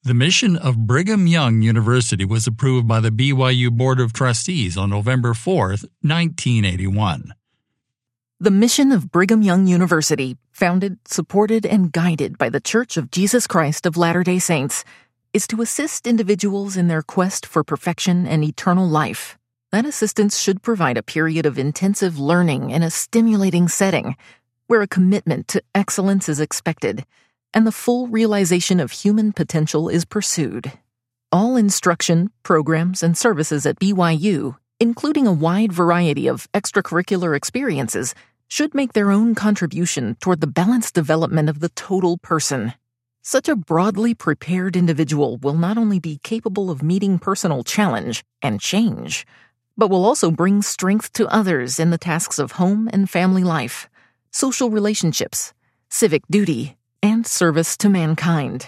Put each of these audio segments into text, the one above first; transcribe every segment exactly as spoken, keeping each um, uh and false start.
The mission of Brigham Young University was approved by the B Y U Board of Trustees on November fourth, nineteen eighty-one. The mission of Brigham Young University, founded, supported, and guided by the Church of Jesus Christ of Latter-day Saints, is to assist individuals in their quest for perfection and eternal life. That assistance should provide a period of intensive learning in a stimulating setting, where a commitment to excellence is expected, and the full realization of human potential is pursued. All instruction, programs, and services at B Y U, including a wide variety of extracurricular experiences, should make their own contribution toward the balanced development of the total person. Such a broadly prepared individual will not only be capable of meeting personal challenge and change, but will also bring strength to others in the tasks of home and family life, social relationships, civic duty, and service to mankind.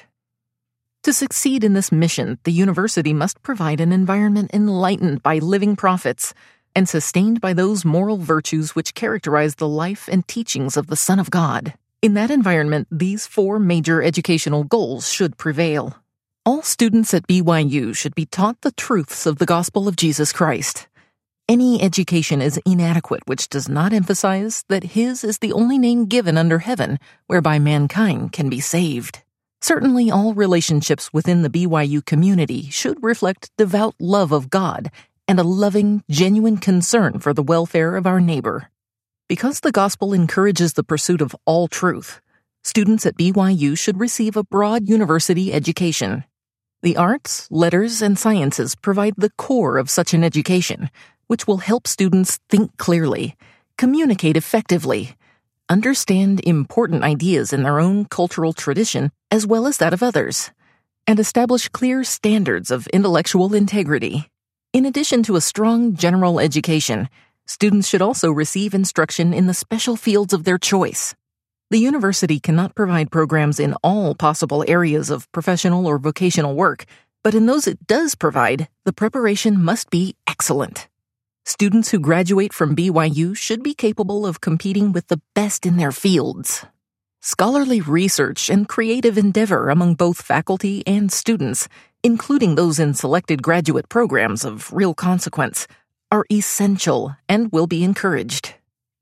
To succeed in this mission, the university must provide an environment enlightened by living prophets and sustained by those moral virtues which characterize the life and teachings of the Son of God. In that environment, these four major educational goals should prevail. All students at B Y U should be taught the truths of the gospel of Jesus Christ. Any education is inadequate which does not emphasize that His is the only name given under heaven whereby mankind can be saved. Certainly, all relationships within the B Y U community should reflect devout love of God and a loving, genuine concern for the welfare of our neighbor. Because the gospel encourages the pursuit of all truth, students at B Y U should receive a broad university education. The arts, letters, and sciences provide the core of such an education, which will help students think clearly, communicate effectively, understand important ideas in their own cultural tradition as well as that of others, and establish clear standards of intellectual integrity. In addition to a strong general education, students should also receive instruction in the special fields of their choice. The university cannot provide programs in all possible areas of professional or vocational work, but in those it does provide, the preparation must be excellent. Students who graduate from B Y U should be capable of competing with the best in their fields. Scholarly research and creative endeavor among both faculty and students, including those in selected graduate programs of real consequence, are essential and will be encouraged.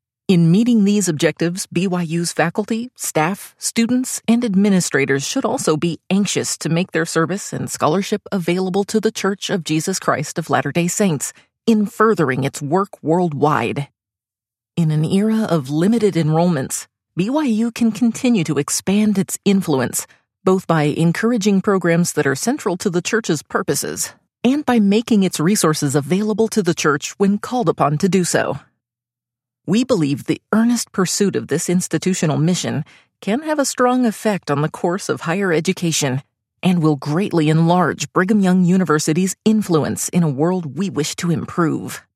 In meeting these objectives, B Y U's faculty, staff, students, and administrators should also be anxious to make their service and scholarship available to the Church of Jesus Christ of Latter-day Saints in furthering its work worldwide. In an era of limited enrollments, B Y U can continue to expand its influence, both by encouraging programs that are central to the Church's purposes and by making its resources available to the Church when called upon to do so. We believe the earnest pursuit of this institutional mission can have a strong effect on the course of higher education and will greatly enlarge Brigham Young University's influence in a world we wish to improve.